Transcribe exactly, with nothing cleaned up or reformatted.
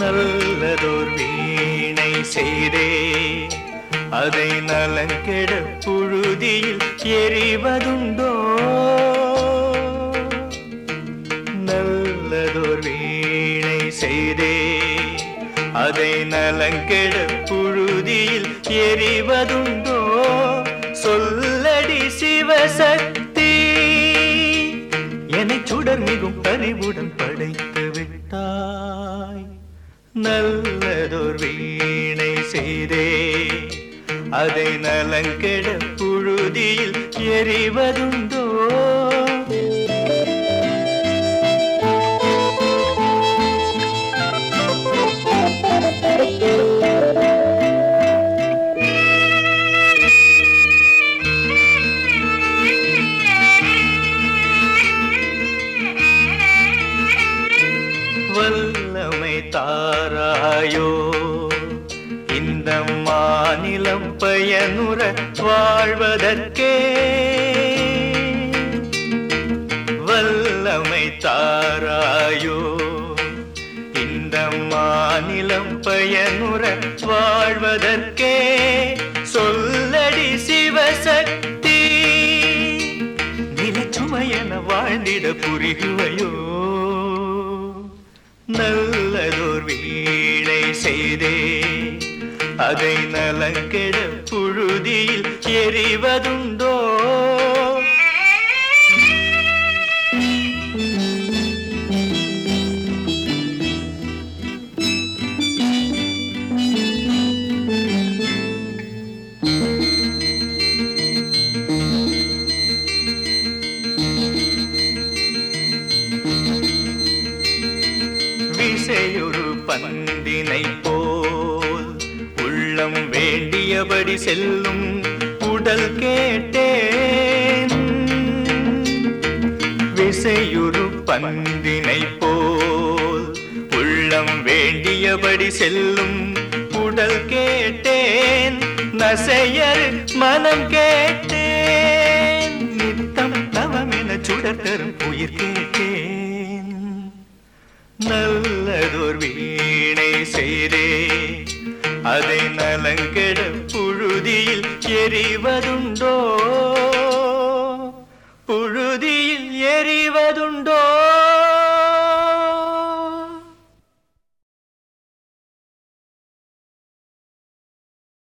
நல்லதோர் வீணை செய்தே அதை நலங்கெட புழுதியில் எறிவதுண்டோ? நல்லதோர் வீணை செய்தே அதை நலங்கெட புழுதியில் எறிவதுண்டோ? சொல்லடி சிவசக்தி, என்னை சுடர் மிகும் பறிவுடன் படைத்து விட்டாய். நல்லதோர் வீணை செய்தே அதை நலங்கெட புழுதியில் எறிவதுண்டோ? வல்லமை தாராயோ இந்த மாநிலம் பயனுற வாழ்வதற்கே. வல்லமை தாராயோ இந்த மாநிலம் பயனுற வாழ்வதற்கே. சொல்லடி சிவசக்தி, நிலச்சுமையென வாழ்ந்திட புரிகுவையோ? நல்லதோர் வீணை செய்தே அதை நலங்கெட புழுதியில் எறிவதுண்டோ? விசையொரு பந்தினை போல் உள்ளம் வேண்டியபடி செல்லும் உடல் கேட்டேன். விசையொரு பந்தினை போல் உள்ளம் வேண்டியபடி செல்லும் உடல் கேட்டேன். நசையர் மனம் கேட்டேன், நித்தம் தவமென சுடர் தரும் உயிர் கேட்டேன். நல்லதோர் வீணை செய்தே அதை நலங்கெட புழுதியில் எறிவதுண்டோ?